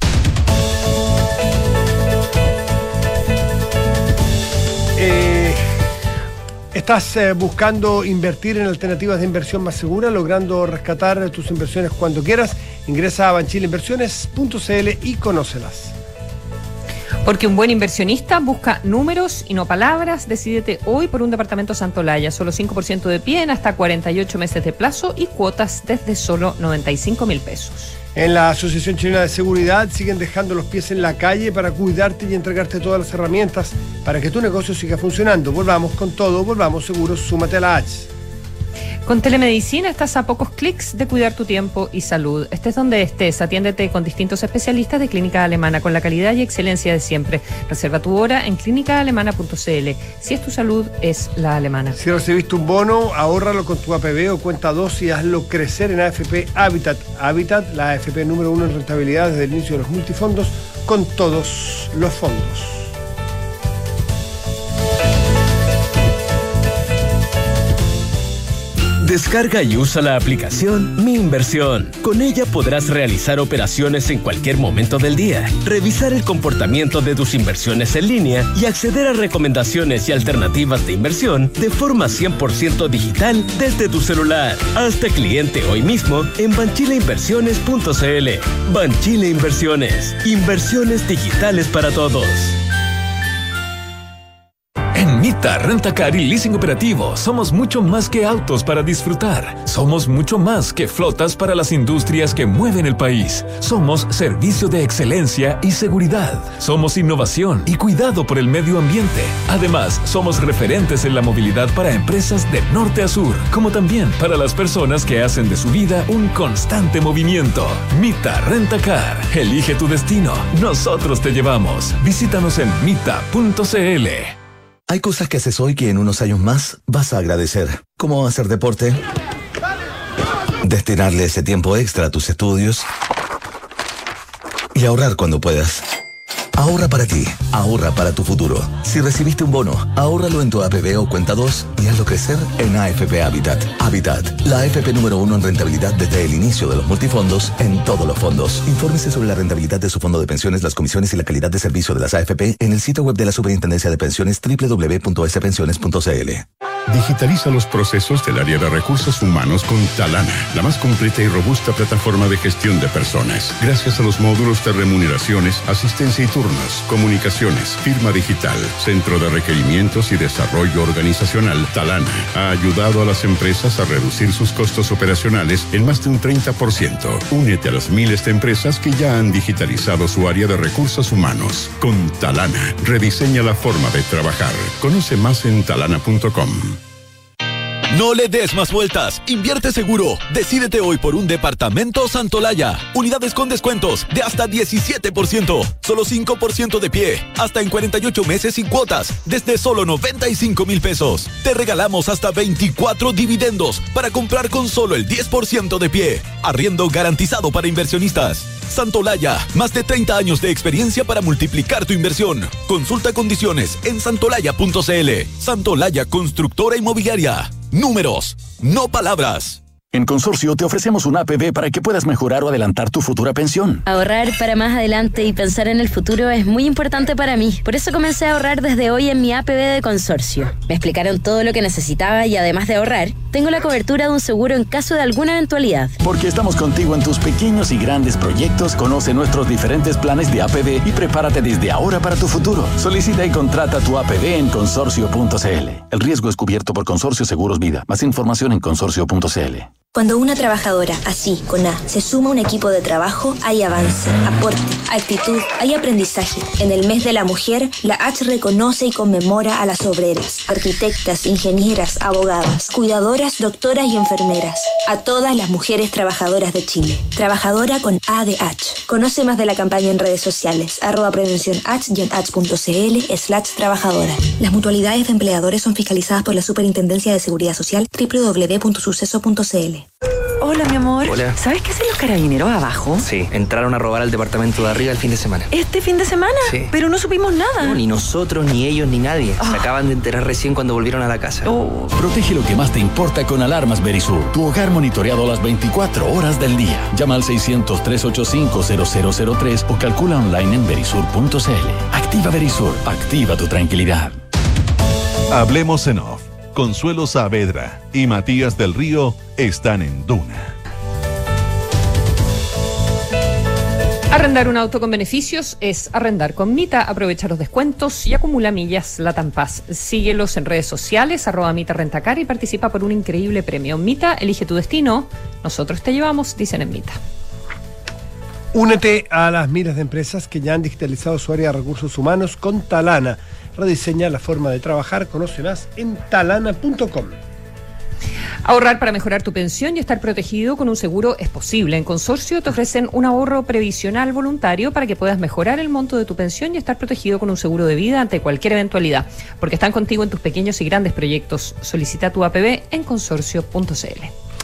Speaker 2: ¿Estás buscando invertir en alternativas de inversión más seguras, logrando rescatar tus inversiones cuando quieras? Ingresa a banchileinversiones.cl y conócelas.
Speaker 3: Porque un buen inversionista busca números y no palabras. Decídete hoy por un departamento Santolaya, solo 5% de pie en hasta 48 meses de plazo y cuotas desde solo 95.000 pesos.
Speaker 2: En la Asociación Chilena de Seguridad siguen dejando los pies en la calle para cuidarte y entregarte todas las herramientas para que tu negocio siga funcionando. Volvamos con todo, volvamos seguros, súmate a la H.
Speaker 3: Con telemedicina estás a pocos clics de cuidar tu tiempo y salud. Estés donde estés, atiéndete con distintos especialistas de Clínica Alemana con la calidad y excelencia de siempre. Reserva tu hora en clínicaalemana.cl. Si es tu salud, es la alemana.
Speaker 2: Si recibiste un bono, ahórralo con tu APB o cuenta 2 y hazlo crecer en AFP Habitat. Habitat, la AFP número 1 en rentabilidad desde el inicio de los multifondos, con todos los fondos.
Speaker 1: Descarga y usa la aplicación Mi Inversión. Con ella podrás realizar operaciones en cualquier momento del día, revisar el comportamiento de tus inversiones en línea y acceder a recomendaciones y alternativas de inversión de forma 100% digital desde tu celular. Hazte cliente hoy mismo en banchileinversiones.cl. Banchile Inversiones. Inversiones digitales para todos.
Speaker 4: En Mi Mita Rentacar y Leasing Operativo somos mucho más que autos para disfrutar. Somos mucho más que flotas para las industrias que mueven el país. Somos servicio de excelencia y seguridad. Somos innovación y cuidado por el medio ambiente. Además, somos referentes en la movilidad para empresas de norte a sur, como también para las personas que hacen de su vida un constante movimiento. Mita Rentacar. Elige tu destino. Nosotros te llevamos. Visítanos en mita.cl.
Speaker 5: Hay cosas que haces hoy que en unos años más vas a agradecer. Como hacer deporte, destinarle ese tiempo extra a tus estudios y ahorrar cuando puedas. Ahorra para ti, ahorra para tu futuro. Si recibiste un bono, ahórralo en tu APB o cuenta 2 y hazlo crecer en AFP Habitat. Habitat, la AFP número 1 en rentabilidad desde el inicio de los multifondos en todos los fondos. Infórmese sobre la rentabilidad de su fondo de pensiones, las comisiones y la calidad de servicio de las AFP en el sitio web de la Superintendencia de Pensiones www.spensiones.cl.
Speaker 6: Digitaliza los procesos del área de recursos humanos con Talana, la más completa y robusta plataforma de gestión de personas. Gracias a los módulos de remuneraciones, asistencia y turnos, comunicaciones, firma digital, centro de requerimientos y desarrollo organizacional, Talana ha ayudado a las empresas a reducir sus costos operacionales en más de un 30%. Únete a las miles de empresas que ya han digitalizado su área de recursos humanos. Con Talana, rediseña la forma de trabajar. Conoce más en talana.com.
Speaker 7: No le des más vueltas. Invierte seguro. Decídete hoy por un departamento Santolaya. Unidades con descuentos de hasta 17%. Solo 5% de pie. Hasta en 48 meses sin cuotas. Desde solo 95,000 pesos. Te regalamos hasta 24 dividendos para comprar con solo el 10% de pie. Arriendo garantizado para inversionistas. Santolaya. Más de 30 años de experiencia para multiplicar tu inversión. Consulta condiciones en santolaya.cl. Santolaya Constructora Inmobiliaria. Números, no palabras.
Speaker 8: En Consorcio te ofrecemos una APB para que puedas mejorar o adelantar tu futura pensión.
Speaker 9: Ahorrar para más adelante y pensar en el futuro es muy importante para mí. Por eso comencé a ahorrar desde hoy en mi APB de Consorcio. Me explicaron todo lo que necesitaba y además de ahorrar, tengo la cobertura de un seguro en caso de alguna eventualidad.
Speaker 8: Porque estamos contigo en tus pequeños y grandes proyectos. Conoce nuestros diferentes planes de APB y prepárate desde ahora para tu futuro. Solicita y contrata tu APB en consorcio.cl. El riesgo es cubierto por Consorcio Seguros Vida. Más información en consorcio.cl.
Speaker 10: Cuando una trabajadora, así, con A, se suma a un equipo de trabajo, hay avance, aporte, actitud, hay aprendizaje. En el mes de la mujer, la H reconoce y conmemora a las obreras, arquitectas, ingenieras, abogadas, cuidadoras, doctoras y enfermeras. A todas las mujeres trabajadoras de Chile. Trabajadora con A de H. Conoce más de la campaña en redes sociales, @prevencionh-h.cl/trabajadora. Las mutualidades de empleadores son fiscalizadas por la Superintendencia de Seguridad Social, www.suceso.cl.
Speaker 11: Hola, mi amor.
Speaker 12: Hola.
Speaker 11: ¿Sabes qué hacen los carabineros abajo?
Speaker 12: Sí, entraron a robar al departamento de arriba el fin de semana.
Speaker 11: ¿Este fin de semana?
Speaker 12: Sí.
Speaker 11: Pero no supimos nada.
Speaker 12: No, ni nosotros, ni ellos, ni nadie. Se acaban de enterar recién cuando volvieron a la casa.
Speaker 8: Protege lo que más te importa con alarmas Verisur. Tu hogar monitoreado las 24 horas del día. Llama al 600-385-0003 o calcula online en verisur.cl. Activa Verisur. Activa tu tranquilidad.
Speaker 13: Hablemos en off. Consuelo Saavedra y Matías del Río están en Duna.
Speaker 3: Arrendar un auto con beneficios es arrendar con Mita. Aprovecha los descuentos y acumula millas Latam Paz. Síguelos en redes sociales, @Mita Rentacar, y participa por un increíble premio. Mita, elige tu destino. Nosotros te llevamos, dicen en Mita.
Speaker 2: Únete a las miles de empresas que ya han digitalizado su área de recursos humanos con Talana. Rediseña la forma de trabajar. Conoce más en talana.com.
Speaker 3: Ahorrar para mejorar tu pensión y estar protegido con un seguro es posible. En Consorcio te ofrecen un ahorro previsional voluntario para que puedas mejorar el monto de tu pensión y estar protegido con un seguro de vida ante cualquier eventualidad, porque están contigo en tus pequeños y grandes proyectos. Solicita tu APB en consorcio.cl.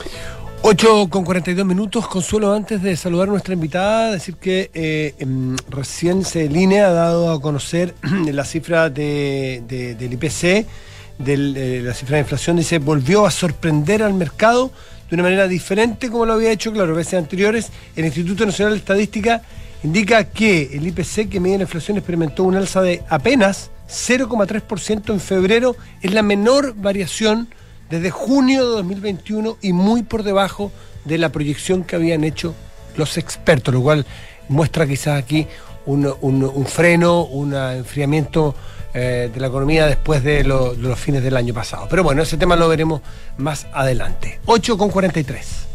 Speaker 2: 8:42. Consuelo, antes de saludar a nuestra invitada, decir que recién CELINE ha dado a conocer la cifra del IPC, la cifra de inflación. Dice, volvió a sorprender al mercado de una manera diferente como lo había hecho, claro, veces anteriores. El Instituto Nacional de Estadística indica que el IPC, que mide la inflación, experimentó un alza de apenas 0,3% en febrero. Es la menor variación desde junio de 2021 y muy por debajo de la proyección que habían hecho los expertos, lo cual muestra quizás aquí un freno, un enfriamiento de la economía después de los fines del año pasado. Pero bueno, ese tema lo veremos más adelante. 8:43.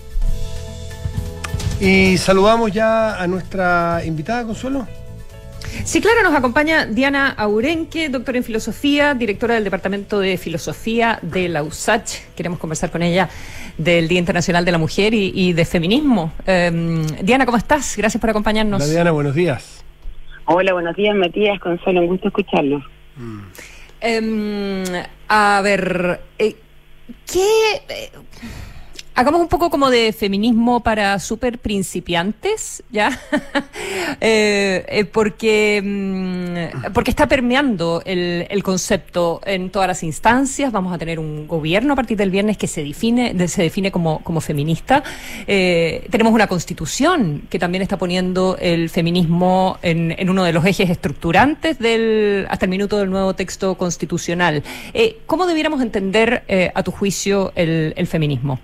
Speaker 2: Y saludamos ya a nuestra invitada, Consuelo.
Speaker 3: Sí, claro, nos acompaña Diana Aurenque, doctora en filosofía, directora del Departamento de Filosofía de la USACH. Queremos conversar con ella del Día Internacional de la Mujer y de feminismo. Diana, ¿cómo estás? Gracias por acompañarnos.
Speaker 2: Hola, Diana, buenos días.
Speaker 14: Hola, buenos días, Matías, Consuelo, un gusto escucharlos.
Speaker 3: A ver, hagamos un poco como de feminismo para súper principiantes, ¿ya? Porque está permeando el concepto en todas las instancias. Vamos a tener un gobierno a partir del viernes que se define como feminista. Tenemos una constitución que también está poniendo el feminismo en uno de los ejes estructurantes hasta el minuto del nuevo texto constitucional. ¿Cómo debiéramos entender, a tu juicio, el feminismo?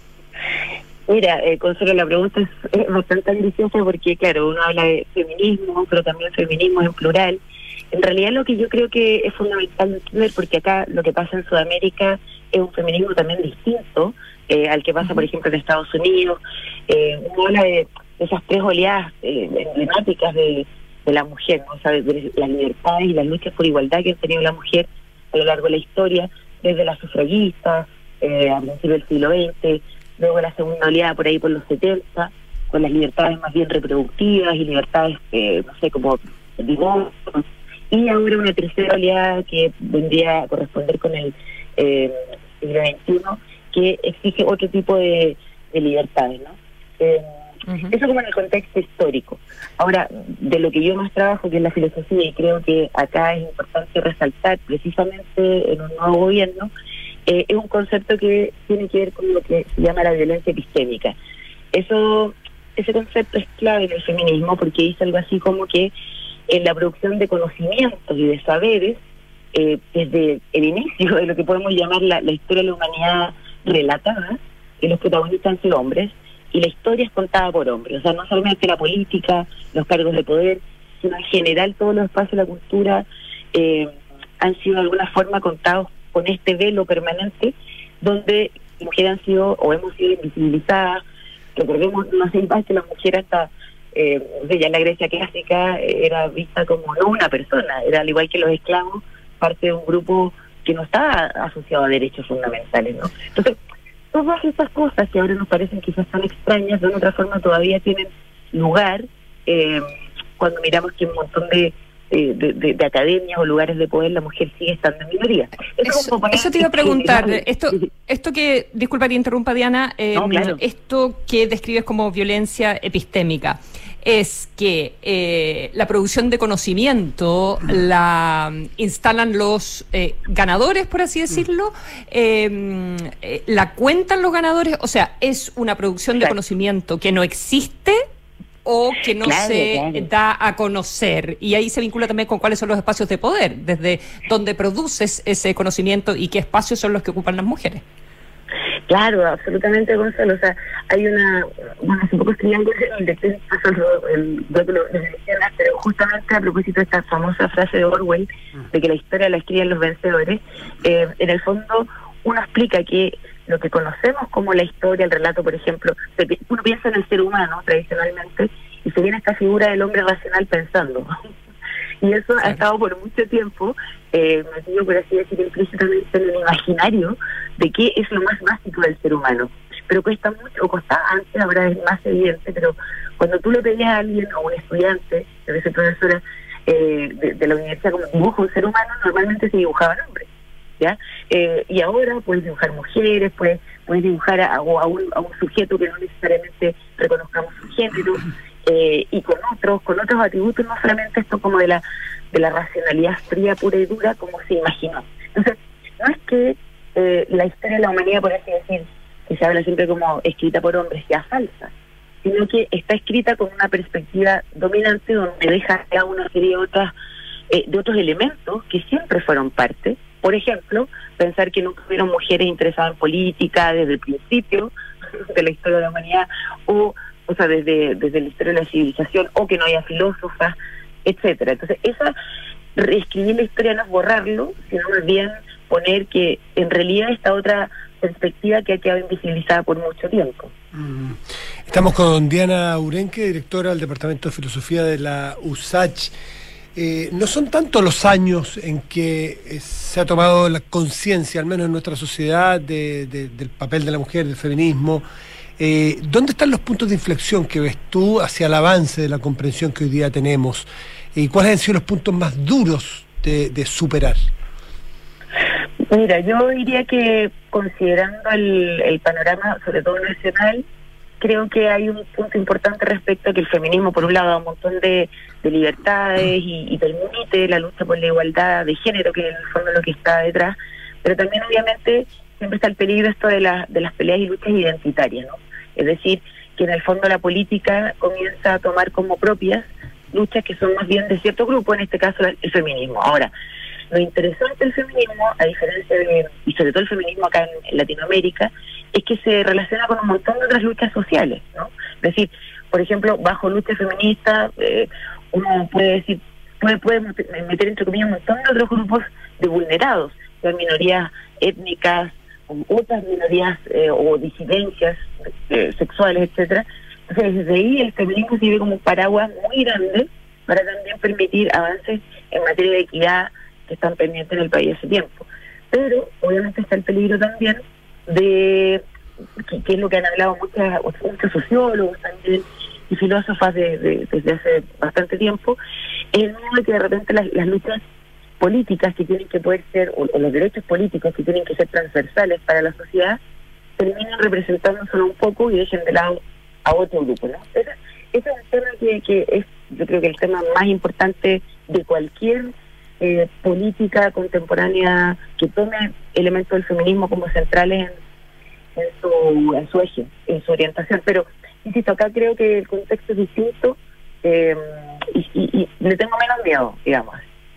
Speaker 14: Mira, Consuelo, la pregunta es bastante ambiciosa porque, claro, uno habla de feminismo, pero también feminismo en plural. En realidad lo que yo creo que es fundamental entender, porque acá lo que pasa en Sudamérica es un feminismo también distinto al que pasa, por ejemplo, en Estados Unidos. Uno habla de esas tres oleadas emblemáticas de la mujer, ¿no? O sea, de las libertades y las luchas por igualdad que ha tenido la mujer a lo largo de la historia, desde las sufragistas, a principios del siglo XX, luego la segunda oleada por ahí por los 70, con las libertades más bien reproductivas y libertades, no sé, como divorcio, y ahora una tercera oleada que vendría a corresponder con el siglo XXI, que exige otro tipo de libertades, ¿no? Eso como en el contexto histórico. Ahora, de lo que yo más trabajo, que es la filosofía, y creo que acá es importante resaltar, precisamente en un nuevo gobierno, es un concepto que tiene que ver con lo que se llama la violencia epistémica. Ese concepto es clave en el feminismo porque dice algo así como que en la producción de conocimientos y de saberes, desde el inicio de lo que podemos llamar la historia de la humanidad relatada, que los protagonistas han sido hombres, y la historia es contada por hombres. O sea, no solamente la política, los cargos de poder, sino en general todos los espacios de la cultura han sido de alguna forma contados con este velo permanente, donde las mujeres han sido o hemos sido invisibilizadas. Recordemos, no sé, que la mujer hasta ya en la Grecia clásica era vista como no una persona, era al igual que los esclavos, parte de un grupo que no estaba asociado a derechos fundamentales, ¿no? Entonces, todas esas cosas que ahora nos parecen quizás tan extrañas, de otra forma todavía tienen lugar cuando miramos que un montón de academias o lugares de poder la mujer sigue estando en minoría.
Speaker 3: Eso te iba a preguntar. Esto que, disculpa, te interrumpa, Diana,
Speaker 14: no, claro.
Speaker 3: Esto que describes como violencia epistémica es que la producción de conocimiento la instalan los ganadores, por así decirlo, la cuentan los ganadores, o sea, es una producción de conocimiento que no existe o que no se da a conocer, y ahí se vincula también con cuáles son los espacios de poder, desde donde produces ese conocimiento y qué espacios son los que ocupan las mujeres.
Speaker 14: Claro, absolutamente, Gonzalo. O sea, hay hace poco escribí algo en el web lo mencionas, pero justamente a propósito de esta famosa frase de Orwell, de que la historia la escriben los vencedores, en el fondo uno explica que lo que conocemos como la historia, el relato, por ejemplo, uno piensa en el ser humano tradicionalmente y se viene esta figura del hombre racional pensando. Y eso ha estado por mucho tiempo, metido, por así decir, implícitamente en el imaginario de qué es lo más básico del ser humano. Pero cuesta mucho, o costaba antes, ahora es más evidente, pero cuando tú le pedías a alguien, o un estudiante, a veces profesora de la universidad, como dibujo un ser humano, normalmente se dibujaban hombres, ¿ya? Y ahora puedes dibujar mujeres, puedes dibujar a un sujeto que no necesariamente reconozcamos su género, y con otros atributos, no solamente esto como de la racionalidad fría, pura y dura, como se imaginó. Entonces, no es que la historia de la humanidad, por así decir, que se habla siempre como escrita por hombres, sea falsa, sino que está escrita con una perspectiva dominante donde deja ya una serie de otros elementos que siempre fueron parte. Por ejemplo, pensar que nunca hubieron mujeres interesadas en política desde el principio de la historia de la humanidad, o sea, desde la historia de la civilización, o que no haya filósofas, etcétera. Entonces, reescribir la historia no es borrarlo, sino más bien poner que en realidad esta otra perspectiva que ha quedado invisibilizada por mucho tiempo.
Speaker 2: Estamos con Diana Urenque, directora del Departamento de Filosofía de la USACH. No son tantos los años en que se ha tomado la conciencia, al menos en nuestra sociedad, del papel de la mujer, del feminismo. ¿Dónde están los puntos de inflexión que ves tú hacia el avance de la comprensión que hoy día tenemos? ¿Y cuáles han sido los puntos más duros de superar?
Speaker 14: Mira, yo diría que considerando el panorama, sobre todo nacional, creo que hay un punto importante respecto a que el feminismo, por un lado, da un montón de libertades y permite la lucha por la igualdad de género, que en el fondo es lo que está detrás, pero también obviamente siempre está el peligro esto de las peleas y luchas identitarias, ¿no? Es decir, que en el fondo la política comienza a tomar como propias luchas que son más bien de cierto grupo, en este caso el feminismo. Ahora, lo interesante del feminismo, a diferencia y sobre todo el feminismo acá en Latinoamérica, es que se relaciona con un montón de otras luchas sociales, ¿no? Es decir, por ejemplo, bajo lucha feminista, uno puede decir, puede meter entre comillas un montón de otros grupos de vulnerados, sean minorías étnicas, o otras minorías o disidencias sexuales, etcétera. Entonces, desde ahí el feminismo sirve como un paraguas muy grande para también permitir avances en materia de equidad que están pendientes en el país hace tiempo. Pero, obviamente, está el peligro también de, que es lo que han hablado muchos sociólogos también y filósofas desde hace bastante tiempo, es el miedo de que de repente las luchas políticas que tienen que poder ser, o los derechos políticos que tienen que ser transversales para la sociedad, terminen representando solo un poco y dejen de lado a otro grupo, ¿no? Ese es un tema que es, yo creo que el tema más importante de cualquier política contemporánea que tome elementos del feminismo como centrales en su eje, en su orientación. Pero, insisto, acá creo que el contexto es distinto y le tengo menos miedo, digamos.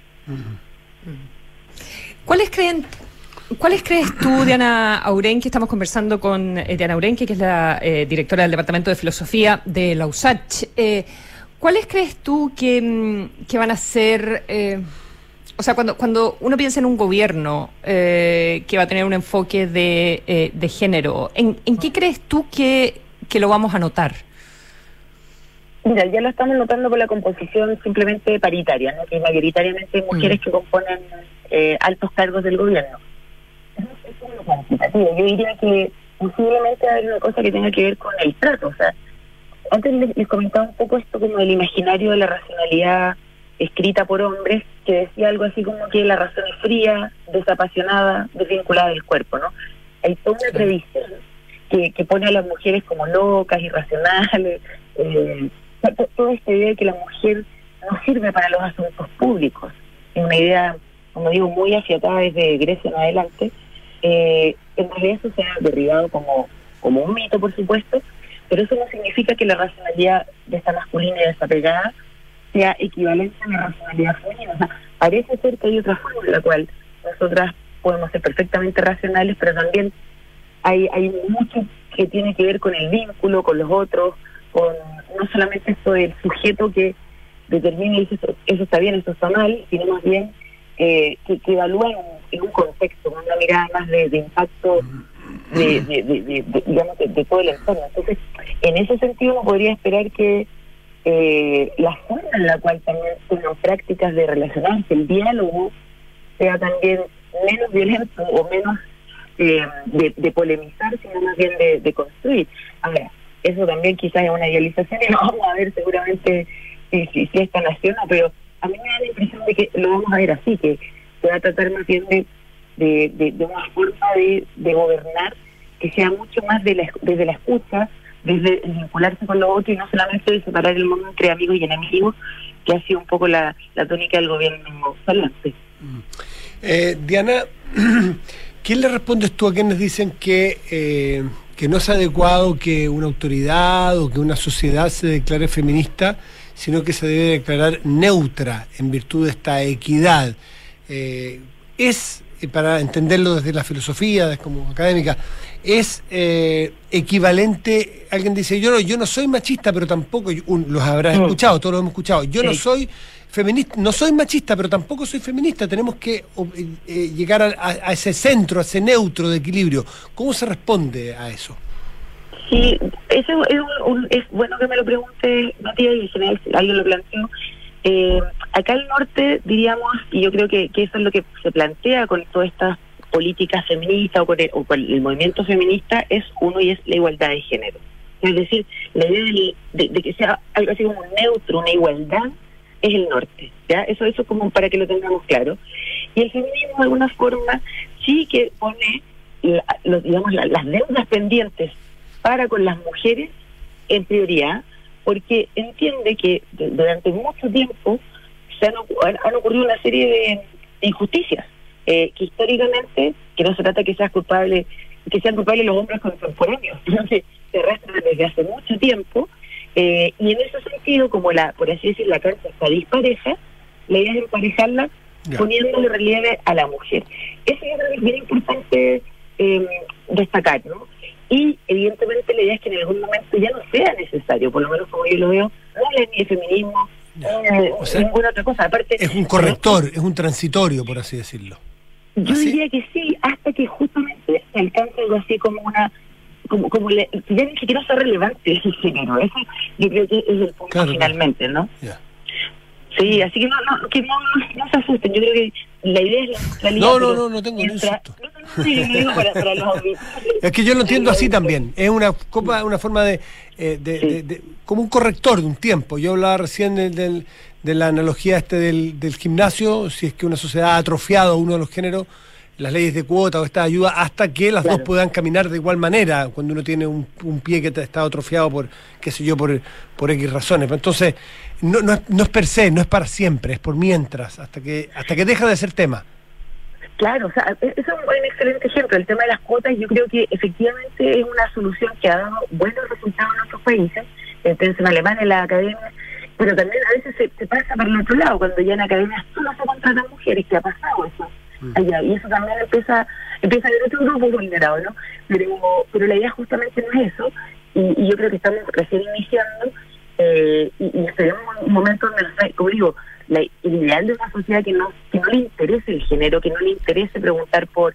Speaker 3: ¿Cuáles crees tú, Diana Aurenque? Estamos conversando con Diana Aurenque, que es la directora del Departamento de Filosofía de la USACH. ¿Cuáles crees tú que van a ser... o sea, cuando uno piensa en un gobierno que va a tener un enfoque de género, ¿en qué crees tú que lo vamos a notar?
Speaker 14: Mira, ya lo estamos notando con la composición simplemente paritaria, ¿no? Que mayoritariamente hay mujeres que componen altos cargos del gobierno. Es como cuantitativo. Yo diría que posiblemente hay una cosa que tenga que ver con el trato. O sea, antes les comentaba un poco esto como el imaginario de la racionalidad escrita por hombres, que decía algo así como que la razón es fría, desapasionada, desvinculada del cuerpo, ¿no? Hay toda una tradición que pone a las mujeres como locas, irracionales, toda esta idea de que la mujer no sirve para los asuntos públicos. Es una idea, como digo, muy afiatada desde Grecia en adelante. En realidad eso se ha derribado como un mito, por supuesto, pero eso no significa que la racionalidad de esta masculina y desapegada sea equivalente a la racionalidad femenina. O sea, parece ser que hay otra forma en la cual nosotras podemos ser perfectamente racionales, pero también hay mucho que tiene que ver con el vínculo, con los otros, con no solamente esto del sujeto que determina y dice eso está bien, eso está mal, sino más bien que evalúa en un contexto, con una mirada más de impacto de todo el entorno. Entonces, en ese sentido uno podría esperar que la forma en la cual también tengan prácticas de relacionarse, el diálogo, sea también menos violento o menos de polemizar, sino más bien de construir. Ahora, eso también quizás es una idealización y lo vamos a ver seguramente si esta nación, pero a mí me da la impresión de que lo vamos a ver así, que se va a tratar más bien de una forma de gobernar que sea mucho más desde la escucha, desde vincularse con lo otro y no solamente de separar el mundo entre amigos y enemigos, que ha sido un poco la tónica del gobierno falante.
Speaker 2: Diana, ¿qué le respondes tú a quienes dicen que no es adecuado que una autoridad o que una sociedad se declare feminista, sino que se debe declarar neutra en virtud de esta equidad? ¿Es para entenderlo desde la filosofía, como académica, es equivalente. Alguien dice, yo no soy machista, pero tampoco, los habrás escuchado, todos lo hemos escuchado, yo no soy feminista, no soy machista, pero tampoco soy feminista. Tenemos que llegar a ese centro, a ese neutro de equilibrio. ¿Cómo se responde a eso?
Speaker 14: Sí, eso es bueno que me lo pregunte, Matías, y en general alguien lo planteó. Acá al norte, diríamos, y yo creo que eso es lo que se plantea con todas estas políticas feministas o con el movimiento feminista, es y es la igualdad de género. Es decir, la idea de que sea algo así como un neutro, una igualdad, es el norte, ¿ya? Eso como para que lo tengamos claro. Y el feminismo de alguna forma sí que pone las deudas pendientes para con las mujeres en prioridad, porque entiende que durante mucho tiempo han ocurrido una serie de injusticias que históricamente, que no se trata que sean culpables los hombres contemporáneos, sino que se arrastran desde hace mucho tiempo, y en ese sentido, como por así decir, la cancha está dispareja, la idea es emparejarla poniéndole relieve a la mujer. Eso yo creo que es bien importante destacar, ¿no? Y evidentemente la idea es que en algún momento ya no sea necesario, por lo menos como yo lo veo, no hablar ni de feminismo, ninguna otra cosa. Aparte, es
Speaker 2: un corrector, es un transitorio, por así decirlo.
Speaker 14: Yo diría que sí, hasta que justamente se alcance algo así como ya ni siquiera sea relevante el género. Eso yo creo que es el punto finalmente, ¿no? Sí, así que no se asusten. Yo creo que la idea es la neutralidad.
Speaker 2: No tengo ni un susto. Para los es que yo lo entiendo así también. Es una forma de como un corrector de un tiempo. Yo hablaba recién de la analogía del gimnasio. Si es que una sociedad ha atrofiado uno de los géneros, las leyes de cuota o esta ayuda hasta que las dos puedan caminar de igual manera, cuando uno tiene un pie que está atrofiado por X razones. Pero entonces no es per se, no es para siempre, es por mientras, hasta que deja de ser tema.
Speaker 14: Claro, o sea, eso es un excelente ejemplo. El tema de las cuotas, yo creo que efectivamente es una solución que ha dado buenos resultados en otros países, en Alemania, en la academia, pero también a veces se pasa por el otro lado, cuando ya en academias solo se contratan mujeres, que ha pasado eso allá, y eso también empieza a haber otro grupo vulnerado, ¿no? Pero la idea justamente no es eso, y yo creo que estamos recién iniciando, y esperemos un momento donde, como digo, el ideal de una sociedad que no le interese el género, que no le interese preguntar por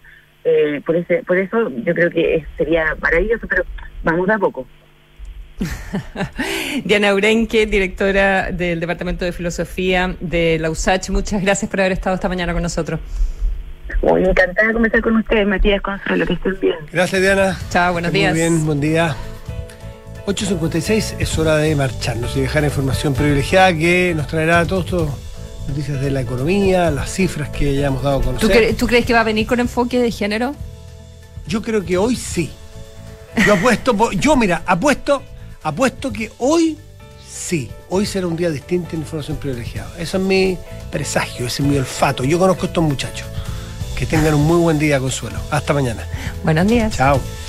Speaker 14: eso, yo creo que sería maravilloso, pero vamos a poco.
Speaker 3: Diana Urenque, directora del Departamento de Filosofía de la USACH, muchas gracias por haber estado esta mañana con nosotros.
Speaker 14: Muy encantada de conversar con ustedes, Matías, Consuelo, que estén bien.
Speaker 2: Gracias, Diana.
Speaker 3: Chao, buenos días.
Speaker 2: Muy bien, buen día. 8:56, es hora de marcharnos y dejar información privilegiada que nos traerá todos estos noticias de la economía, las cifras que ya hemos dado a conocer.
Speaker 3: ¿Tú crees que va a venir con enfoque de género?
Speaker 2: Yo creo que hoy sí. Apuesto que hoy sí. Hoy será un día distinto en información privilegiada. Eso es mi presagio, ese es mi olfato. Yo conozco a estos muchachos. Que tengan un muy buen día, Consuelo. Hasta mañana.
Speaker 3: Buenos días.
Speaker 2: Chao.